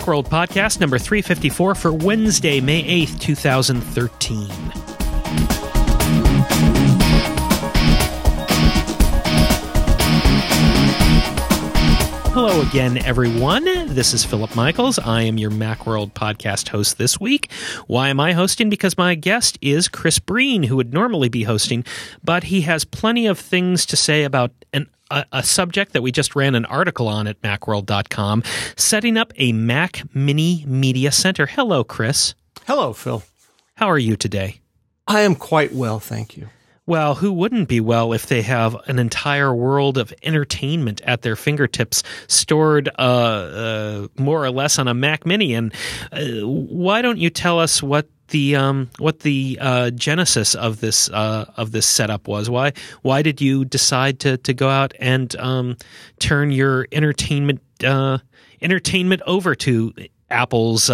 Macworld Podcast number 354 for Wednesday, May 8th, 2013. Hello again, everyone. This is Philip Michaels. I am your Macworld Podcast host this week. Why am I hosting? Because my guest is Chris Breen, who would normally be hosting, but he has plenty of things to say about a subject that we just ran an article on at Macworld.com, setting up a Mac Mini Media Center. Hello, Chris. Hello, Phil. How are you today? I am quite well, thank you. Well, who wouldn't be well if they have an entire world of entertainment at their fingertips, stored more or less on a Mac Mini? And why don't you tell us what the genesis of this setup was? Why did you decide to go out and turn your entertainment over to Apple's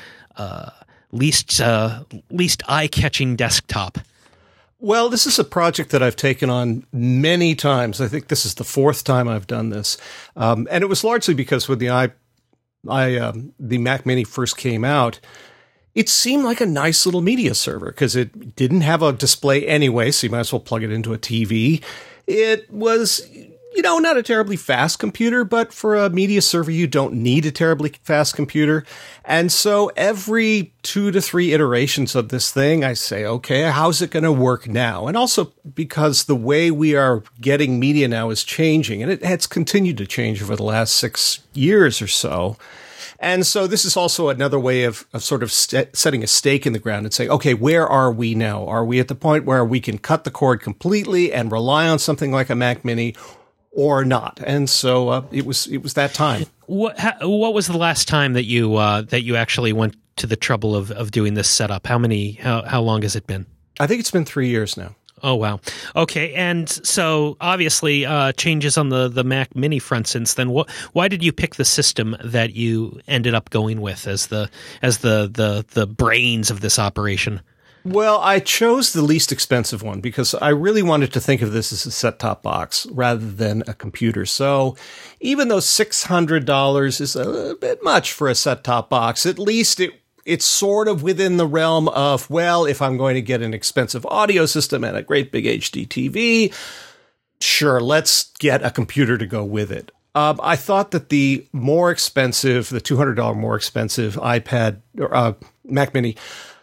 least eye-catching desktop? Well, this is a project that I've taken on many times. I think this is the fourth time I've done this. And it was largely because when the Mac Mini first came out, it seemed like a nice little media server because it didn't have a display anyway, so you might as well plug it into a TV. It was, not a terribly fast computer, but for a media server, you don't need a terribly fast computer. And so every 2 to 3 iterations of this thing, I say, okay, how's it going to work now? And also because the way we are getting media now is changing, and it has continued to change over the last 6 years or so. And so this is also another way of sort of setting a stake in the ground and saying, okay, where are we now? Are we at the point where we can cut the cord completely and rely on something like a Mac Mini, or not? And so it was that time. What was the last time that you actually went to the trouble of doing this setup? How long has it been? I think it's been 3 years now. Oh, wow. Okay. And so obviously changes on the Mac Mini front since then. Why did you pick the system that you ended up going with as the brains of this operation? Well, I chose the least expensive one because I really wanted to think of this as a set-top box rather than a computer. So even though $600 is a bit much for a set-top box, at least it's sort of within the realm of, well, if I'm going to get an expensive audio system and a great big HD TV, sure, let's get a computer to go with it. I thought that the $200 more expensive iPad or Mac Mini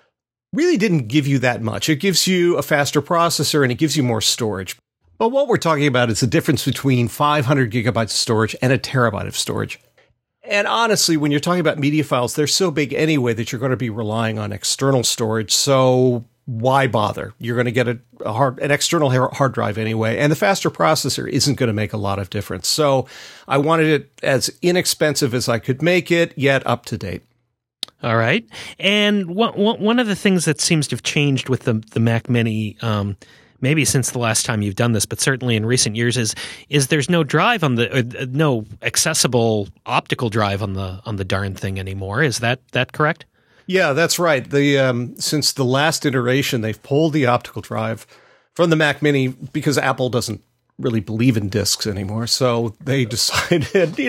really didn't give you that much. It gives you a faster processor and it gives you more storage. But what we're talking about is the difference between 500 gigabytes of storage and a terabyte of storage. And honestly, when you're talking about media files, they're so big anyway that you're going to be relying on external storage. So why bother? You're going to get an external hard drive anyway, and the faster processor isn't going to make a lot of difference. So I wanted it as inexpensive as I could make it, yet up to date. All right. And one of the things that seems to have changed with the Mac Mini, maybe since the last time you've done this, but certainly in recent years, is there's no drive on no accessible optical drive on the darn thing anymore. Is that correct? Yeah, that's right. Since the last iteration, they've pulled the optical drive from the Mac Mini because Apple doesn't really believe in discs anymore. So they decided,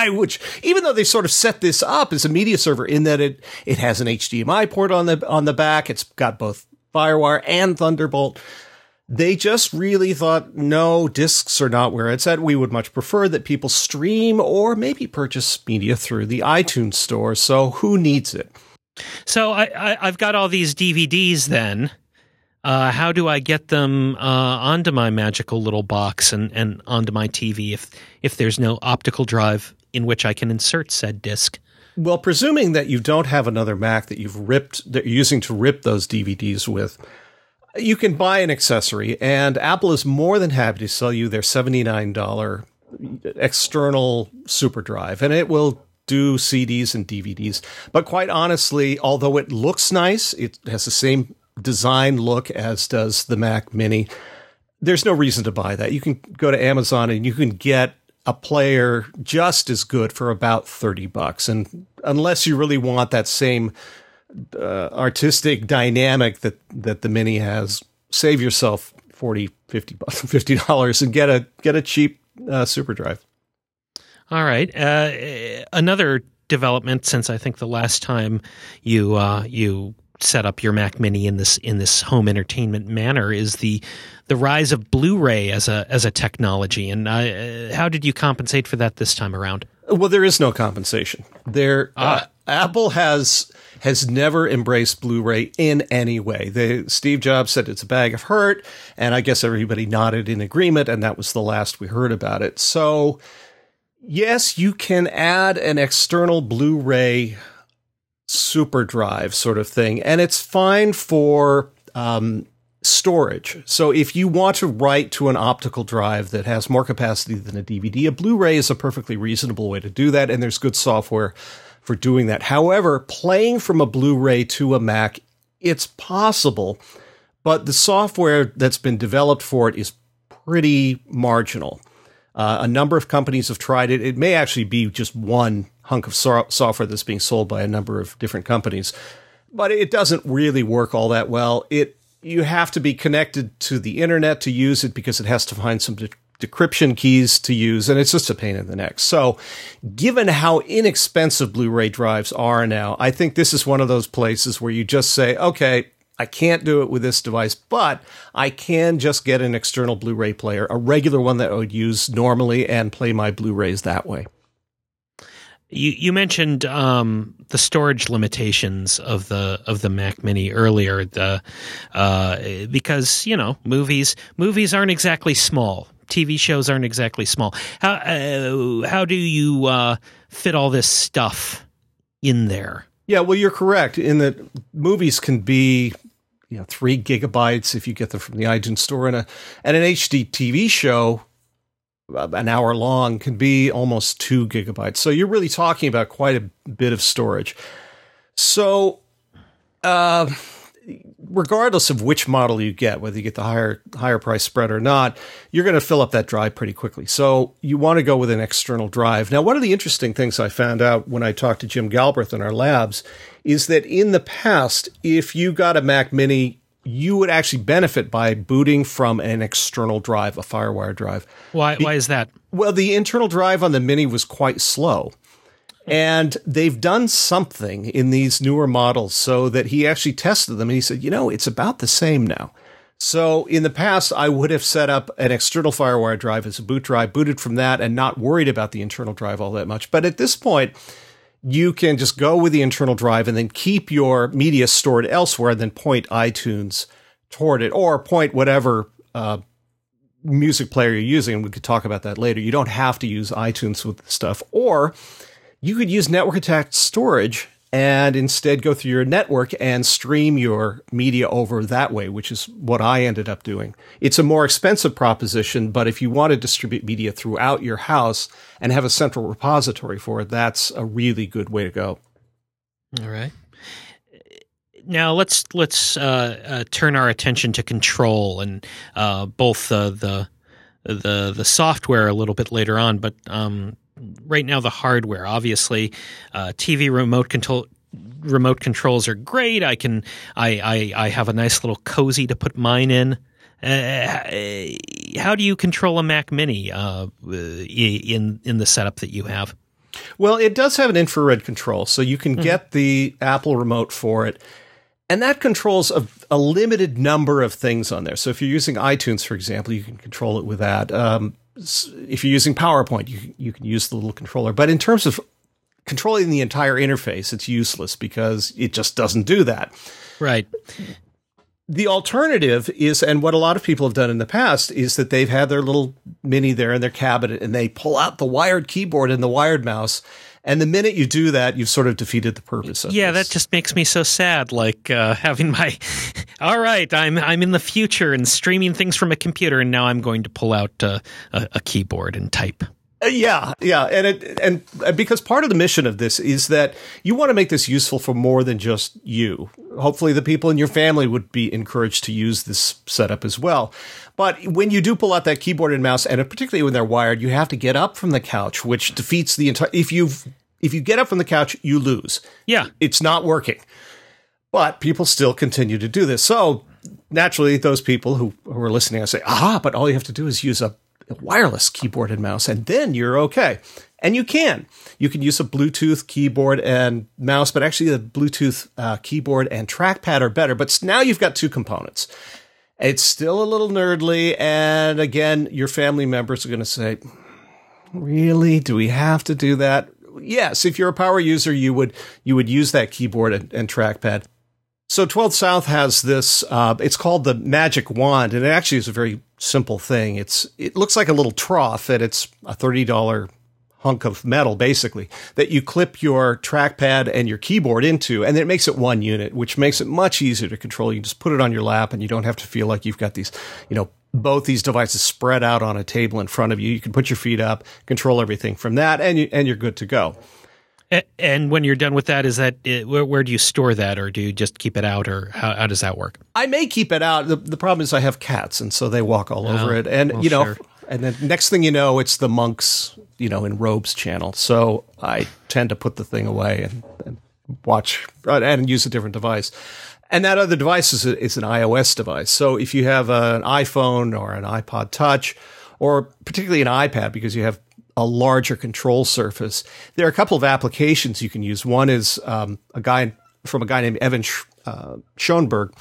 even though they sort of set this up as a media server in that it has an HDMI port on the back, it's got both FireWire and Thunderbolt. They just really thought, no, discs are not where it's at. We would much prefer that people stream or maybe purchase media through the iTunes store. So who needs it? So I've got all these DVDs then. How do I get them onto my magical little box and onto my TV if there's no optical drive in which I can insert said disc? Well, presuming that you don't have another Mac that you're using to rip those DVDs with, you can buy an accessory, and Apple is more than happy to sell you their $79 external super drive, and it will do CDs and DVDs. But quite honestly, although it looks nice, it has the same design look as does the Mac Mini, there's no reason to buy that. You can go to Amazon and you can get a player just as good for about $30. And unless you really want that same artistic dynamic that the Mini has, save yourself $50 and get a cheap super drive. All right. Another development since I think the last time you set up your Mac Mini in this home entertainment manner is the rise of Blu-ray as a technology. And how did you compensate for that this time around? Well, there is no compensation. Apple has never embraced Blu-ray in any way. Steve Jobs said it's a bag of hurt, and I guess everybody nodded in agreement, and that was the last we heard about it. So, yes, you can add an external Blu-ray super drive sort of thing, and it's fine for storage. So if you want to write to an optical drive that has more capacity than a DVD, a Blu-ray is a perfectly reasonable way to do that, and there's good software for doing that. However, playing from a Blu-ray to a Mac, it's possible, but the software that's been developed for it is pretty marginal. A number of companies have tried it. It may actually be just one hunk of software that's being sold by a number of different companies, but it doesn't really work all that well. You have to be connected to the internet to use it because it has to find some decryption keys to use, and it's just a pain in the neck. So given how inexpensive Blu-ray drives are now, I think this is one of those places where you just say, okay, I can't do it with this device, but I can just get an external Blu-ray player, a regular one that I would use normally, and play my Blu-rays that way. You mentioned the storage limitations of the Mac Mini earlier. Because movies aren't exactly small. TV shows aren't exactly small. How do you fit all this stuff in there? Yeah, well, you're correct in that movies can be 3 gigabytes if you get them from the iTunes store, and an HD TV show, an hour long, can be almost 2 gigabytes. So you're really talking about quite a bit of storage. So regardless of which model you get, whether you get the higher price spread or not, you're going to fill up that drive pretty quickly. So you want to go with an external drive. Now, one of the interesting things I found out when I talked to Jim Galbraith in our labs is that in the past, if you got a Mac Mini, you would actually benefit by booting from an external drive, a FireWire drive. Why is that? Well, the internal drive on the Mini was quite slow. And they've done something in these newer models so that he actually tested them, and he said, it's about the same now. So in the past, I would have set up an external FireWire drive as a boot drive, booted from that, and not worried about the internal drive all that much. But at this point, you can just go with the internal drive and then keep your media stored elsewhere and then point iTunes toward it, or point whatever music player you're using. And we could talk about that later. You don't have to use iTunes with the stuff. Or you could use network attached storage and instead go through your network and stream your media over that way, which is what I ended up doing. It's a more expensive proposition, but if you want to distribute media throughout your house and have a central repository for it, that's a really good way to go. All right. Now let's turn our attention to control and both the software a little bit later on, but right now the hardware. Obviously, TV remote controls are great. I have a nice little cozy to put mine in. How do you control a Mac Mini in the setup that you have? Well, it does have an infrared control, so you can get the Apple remote for it. And that controls a limited number of things on there. So if you're using iTunes, for example, you can control it with that. If you're using PowerPoint, you can use the little controller. But in terms of controlling the entire interface, it's useless because it just doesn't do that. Right. The alternative is, and what a lot of people have done in the past, is that they've had their little Mini there in their cabinet and they pull out the wired keyboard and the wired mouse. And the minute you do that, you've sort of defeated the purpose of this. That just makes me so sad. Like having my, all right, I'm in the future and streaming things from a computer, and now I'm going to pull out a keyboard and type. Yeah, and because part of the mission of this is that you want to make this useful for more than just you. Hopefully, the people in your family would be encouraged to use this setup as well. But when you do pull out that keyboard and mouse, and particularly when they're wired, you have to get up from the couch, which defeats the entire. If you get up from the couch, you lose. Yeah, it's not working. But people still continue to do this. So naturally, those people who are listening, I say, but all you have to do is use a wireless keyboard and mouse, and then you're okay. And you can use a Bluetooth keyboard and mouse, but actually the Bluetooth keyboard and trackpad are better. But now you've got two components. It's still a little nerdly. And again, your family members are going to say, really? Do we have to do that? Yes. If you're a power user, you would use that keyboard and trackpad. So 12th South has this, it's called the Magic Wand, and it actually is a very simple thing. It looks like a little trough, and it's a $30 hunk of metal, basically, that you clip your trackpad and your keyboard into, and then it makes it one unit, which makes it much easier to control. You can just put it on your lap, and you don't have to feel like you've got these, both these devices spread out on a table in front of you. You can put your feet up, control everything from that, and you're good to go. And when you're done with that, where do you store that, or do you just keep it out, or how does that work? I may keep it out. The problem is I have cats, and so they walk all over it. And, sure. And then next thing you know, it's the monks, in robes channel. So I tend to put the thing away and watch and use a different device. And that other device is an iOS device. So if you have an iPhone or an iPod Touch, or particularly an iPad, because you have a larger control surface, there are a couple of applications you can use. One is a guy named Evan Schoenberg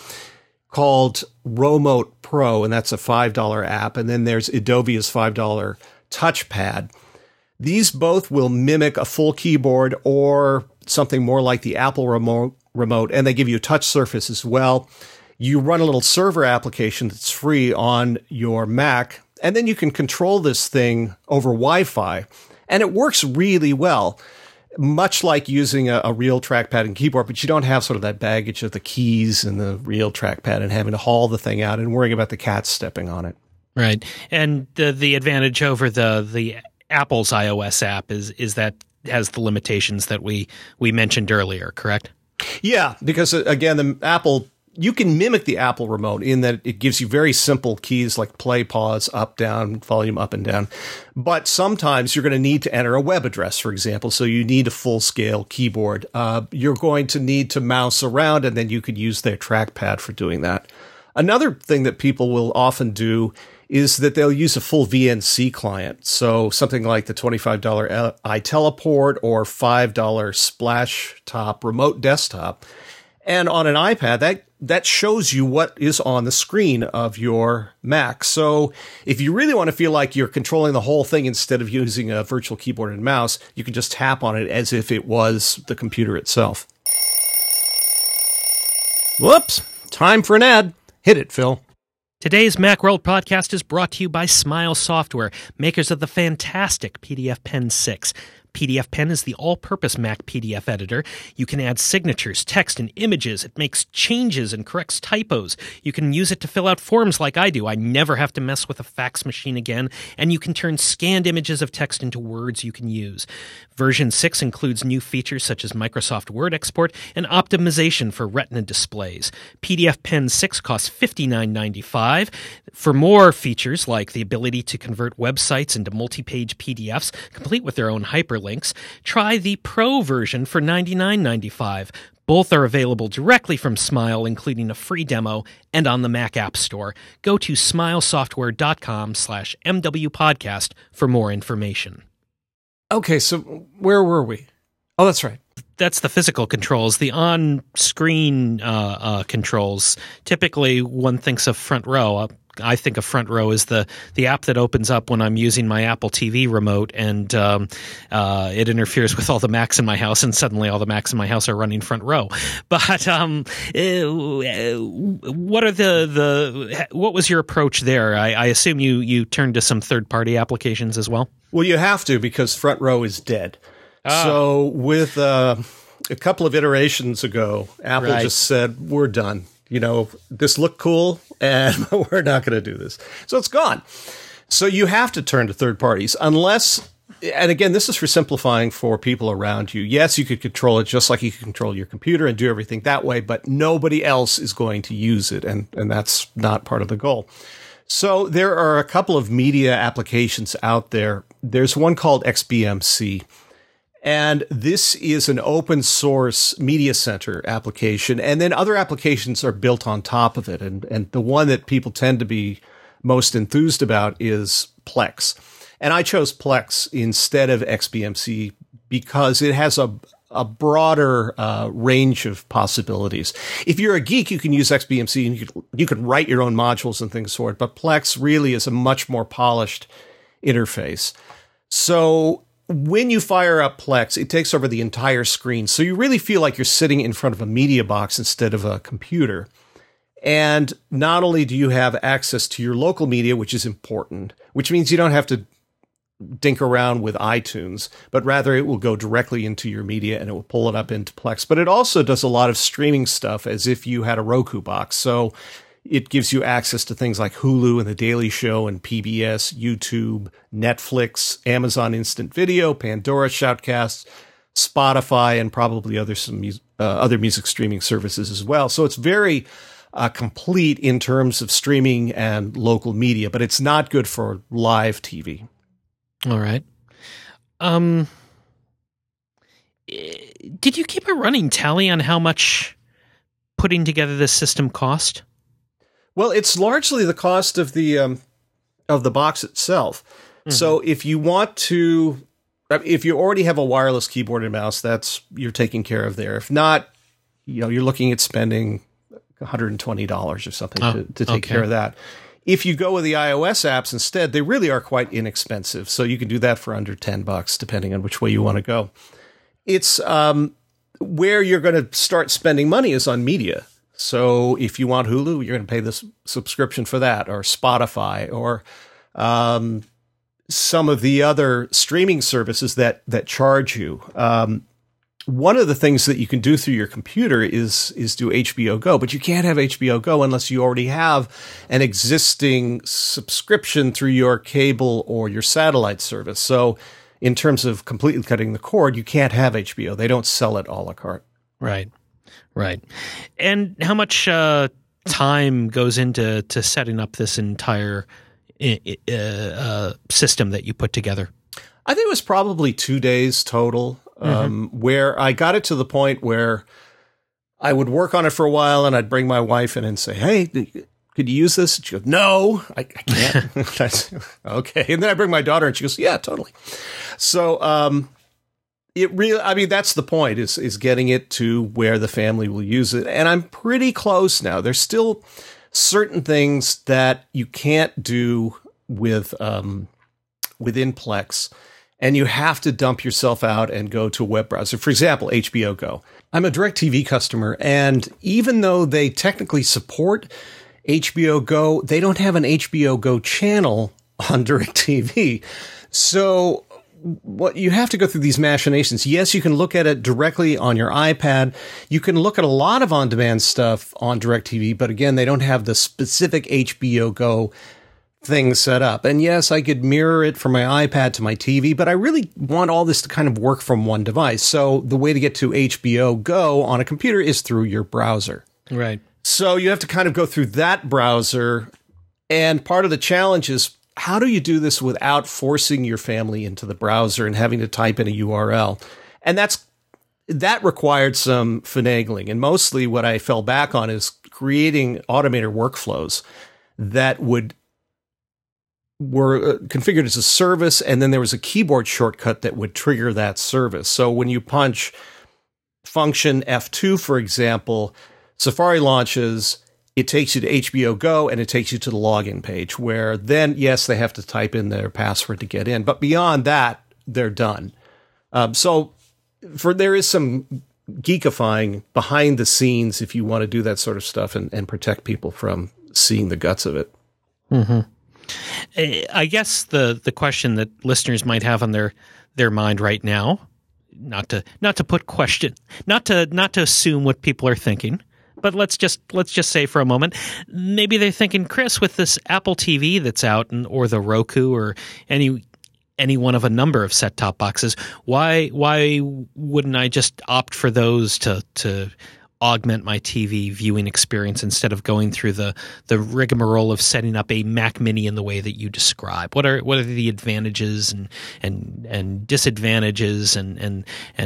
called Romote Pro, and that's a $5 app. And then there's Edovia's $5 touchpad. These both will mimic a full keyboard or something more like the Apple remote, and they give you a touch surface as well. You run a little server application that's free on your Mac, and then you can control this thing over Wi-Fi, and it works really well, much like using a real trackpad and keyboard, but you don't have sort of that baggage of the keys and the real trackpad and having to haul the thing out and worrying about the cat stepping on it. Right. And the advantage over the Apple's iOS app is that has the limitations that we mentioned earlier, correct? Yeah, because again, the Apple, you can mimic the Apple remote in that it gives you very simple keys like play, pause, up, down, volume up and down. But sometimes you're going to need to enter a web address, for example. So you need a full-scale keyboard. You're going to need to mouse around, and then you could use their trackpad for doing that. Another thing that people will often do is that they'll use a full VNC client. So something like the $25 iTeleport or $5 Splash Top remote desktop. And on an iPad, that shows you what is on the screen of your Mac. So if you really want to feel like you're controlling the whole thing instead of using a virtual keyboard and mouse, you can just tap on it as if it was the computer itself. Whoops, time for an ad. Hit it, Phil. Today's Macworld podcast is brought to you by Smile Software, makers of the fantastic PDF Pen 6. PDF Pen is the all-purpose Mac PDF editor. You can add signatures, text, and images. It makes changes and corrects typos. You can use it to fill out forms like I do. I never have to mess with a fax machine again. And you can turn scanned images of text into words you can use. Version 6 includes new features such as Microsoft Word export and optimization for Retina displays. PDF Pen 6 costs $59.95. For more features like the ability to convert websites into multi-page PDFs, complete with their own hyperlinks, try the Pro version for $99.95. Both are available directly from Smile, including a free demo, and on the Mac App Store. Go to smilesoftware.com/MWPodcast for more information. Okay, so where were we? Oh, that's right. That's the physical controls. The on-screen controls, typically one thinks of Front Row. I think of Front Row as the app that opens up when I'm using my Apple TV remote, and it interferes with all the Macs in my house, and suddenly all the Macs in my house are running Front Row. But what was your approach there? I assume you turned to some third-party applications as well? Well, you have to, because Front Row is dead. So with a couple of iterations ago, Apple just said, we're done. This looked cool, and we're not going to do this. So it's gone. So you have to turn to third parties unless, and again, this is for simplifying for people around you. Yes, you could control it just like you could control your computer and do everything that way, but nobody else is going to use it, and that's not part of the goal. So there are a couple of media applications out there. There's one called XBMC. And this is an open source media center application. And then other applications are built on top of it. And the one that people tend to be most enthused about is Plex. And I chose Plex instead of XBMC because it has a broader range of possibilities. If you're a geek, you can use XBMC and you can write your own modules and things for it. But Plex really is a much more polished interface. So when you fire up Plex, it takes over the entire screen. So you really feel like you're sitting in front of a media box instead of a computer. And not only do you have access to your local media, which is important, which means you don't have to dink around with iTunes, but rather it will go directly into your media and it will pull it up into Plex. But it also does a lot of streaming stuff as if you had a Roku box. So it gives you access to things like Hulu and The Daily Show and PBS, YouTube, Netflix, Amazon Instant Video, Pandora, Shoutcast, Spotify, and probably other music streaming services as well. So it's very complete in terms of streaming and local media, but it's not good for live TV. All right. Did you keep a running tally on how much putting together this system cost? Well, it's largely the cost of the box itself. Mm-hmm. So if you already have a wireless keyboard and mouse, you're taking care of there. If not, you're looking at spending $120 or something to take care of that. If you go with the iOS apps instead, they really are quite inexpensive. So you can do that for under $10, depending on which way you want to go. It's where you're going to start spending money is on media. So if you want Hulu, you're going to pay this subscription for that, or Spotify, or some of the other streaming services that charge you. One of the things that you can do through your computer is do HBO Go, but you can't have HBO Go unless you already have an existing subscription through your cable or your satellite service. So in terms of completely cutting the cord, you can't have HBO. They don't sell it a la carte. Right. And how much time goes into setting up this entire system that you put together? I think it was probably 2 days total. Where I got it to the point where I would work on it for a while and I'd bring my wife in and say, hey, could you use this? And she goes, no, I can't. Okay. And then I bring my daughter and she goes, yeah, totally. So that's the point is getting it to where the family will use it. And I'm pretty close now. There's still certain things that you can't do with within Plex. And you have to dump yourself out and go to a web browser. For example, HBO Go. I'm a DirecTV customer, and even though they technically support HBO Go, they don't have an HBO Go channel on DirecTV. So what you have to go through these machinations. Yes, you can look at it directly on your iPad. You can look at a lot of on-demand stuff on DirecTV, but again, they don't have the specific HBO Go things set up. And yes, I could mirror it from my iPad to my TV, but I really want all this to kind of work from one device. So the way to get to HBO Go on a computer is through your browser. Right. So you have to kind of go through that browser. And part of the challenge is, how do you do this without forcing your family into the browser and having to type in a URL? And that required some finagling. And mostly what I fell back on is creating automated workflows that were configured as a service, and then there was a keyboard shortcut that would trigger that service. So when you punch function F2, for example, Safari launches, it takes you to HBO Go, and it takes you to the login page, where then, yes, they have to type in their password to get in. But beyond that, they're done. So there is some geekifying behind the scenes if you want to do that sort of stuff and protect people from seeing the guts of it. Mm-hmm. I guess the question that listeners might have on their mind right now, not to put question, not to assume what people are thinking, but let's just say for a moment, maybe they're thinking, Chris, with this Apple TV that's out, or the Roku, or any one of a number of set-top boxes, why wouldn't I just opt for those to augment my TV viewing experience instead of going through the rigmarole of setting up a Mac Mini in the way that you describe? What are the advantages and disadvantages and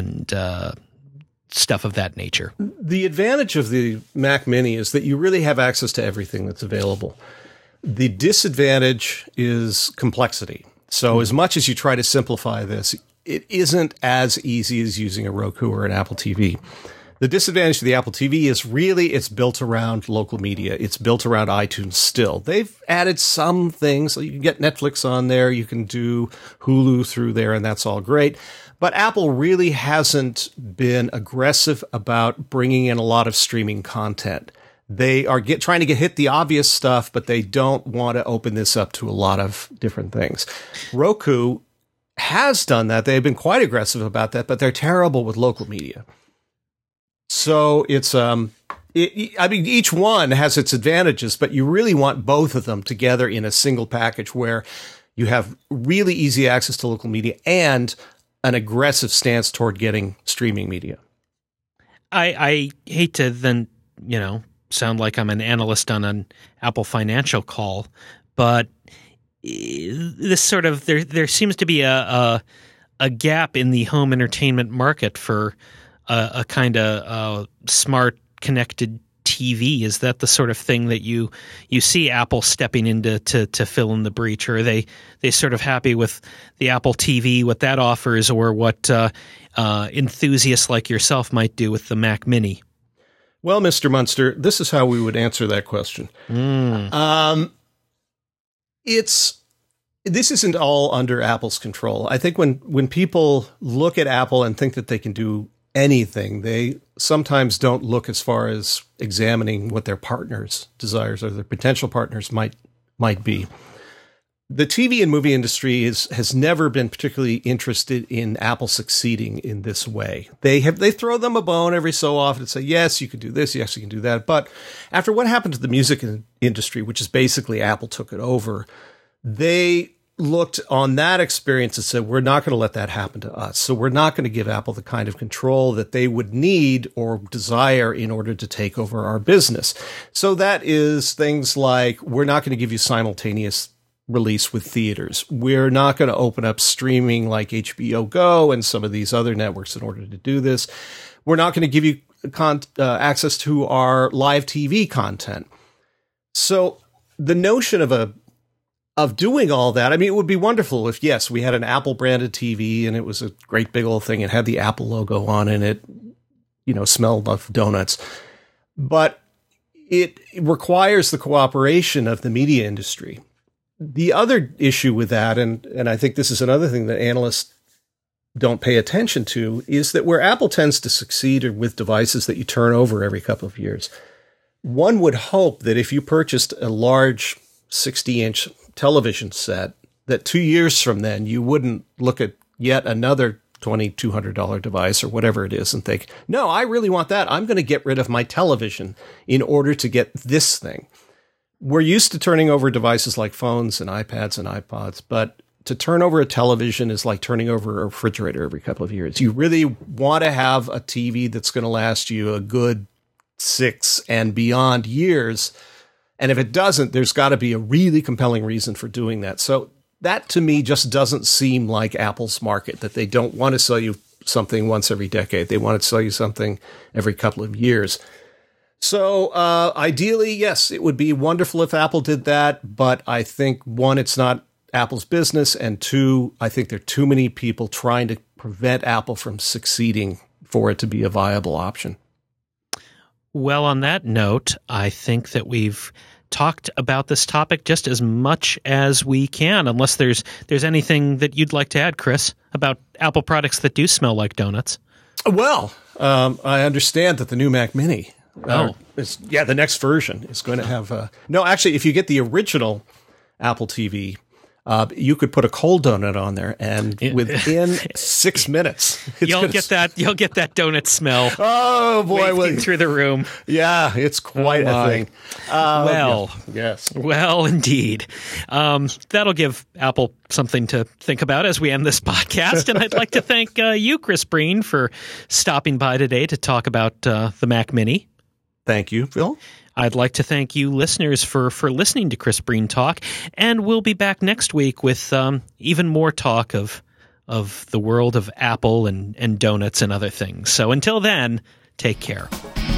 stuff of that nature? The advantage of the Mac Mini is that you really have access to everything that's available. The disadvantage is complexity. So as much as you try to simplify this, it isn't as easy as using a Roku or an Apple TV. The disadvantage of the Apple TV is really it's built around local media. It's built around iTunes still. They've added some things. So you can get Netflix on there. You can do Hulu through there, and that's all great. But Apple really hasn't been aggressive about bringing in a lot of streaming content. They are trying to hit the obvious stuff, but they don't want to open this up to a lot of different things. Roku has done that. They've been quite aggressive about that, but they're terrible with local media. So it's, I mean, each one has its advantages, but you really want both of them together in a single package where you have really easy access to local media and an aggressive stance toward getting streaming media. I hate to then, sound like I'm an analyst on an Apple financial call, but this sort of, there seems to be a gap in the home entertainment market for a kind of smart connected TV. Is that the sort of thing that you see Apple stepping into to fill in the breach, or are they sort of happy with the Apple TV, what that offers, or what enthusiasts like yourself might do with the Mac Mini? Well, Mr. Munster, this is how we would answer that question. This isn't all under Apple's control. I think when people look at Apple and think that they can do anything, they sometimes don't look as far as examining what their partners' desires or their potential partners might be. The TV and movie industry has never been particularly interested in Apple succeeding in this way. They throw them a bone every so often and say, yes, you can do this, yes, you can do that. But after what happened to the music industry, which is basically Apple took it over, they looked on that experience and said, we're not going to let that happen to us. So we're not going to give Apple the kind of control that they would need or desire in order to take over our business. So that is things like, we're not going to give you simultaneous release with theaters. We're not going to open up streaming like HBO Go and some of these other networks in order to do this. We're not going to give you access to our live TV content. So the notion of doing all that, I mean, it would be wonderful if, yes, we had an Apple branded TV and it was a great big old thing. It had the Apple logo on it. It, smelled of donuts. But it requires the cooperation of the media industry. The other issue with that, and I think this is another thing that analysts don't pay attention to, is that where Apple tends to succeed are with devices that you turn over every couple of years. One would hope that if you purchased a large 60-inch television set, that 2 years from then you wouldn't look at yet another $2,200 device or whatever it is and think, no, I really want that. I'm going to get rid of my television in order to get this thing. We're used to turning over devices like phones and iPads and iPods, but to turn over a television is like turning over a refrigerator every couple of years. You really want to have a TV that's going to last you a good 6 and beyond years. And if it doesn't, there's got to be a really compelling reason for doing that. So that to me just doesn't seem like Apple's market, that they don't want to sell you something once every decade. They want to sell you something every couple of years. So ideally, yes, it would be wonderful if Apple did that. But I think, one, it's not Apple's business. And two, I think there are too many people trying to prevent Apple from succeeding for it to be a viable option. Well, on that note, I think that we've talked about this topic just as much as we can, unless there's anything that you'd like to add, Chris, about Apple products that do smell like donuts. Well, I understand that the new Mac Mini, the next version is going to have no, actually, if you get the original Apple TV, you could put a cold donut on there, and within 6 minutes, you'll get that donut smell. Oh boy, through the room. Yeah, it's quite a thing. Yes. Well, indeed. That'll give Apple something to think about as we end this podcast. And I'd like to thank you, Chris Breen, for stopping by today to talk about the Mac Mini. Thank you, Phil. I'd like to thank you listeners for listening to Chris Breen Talk, and we'll be back next week with even more talk of the world of Apple and donuts and other things. So until then, take care.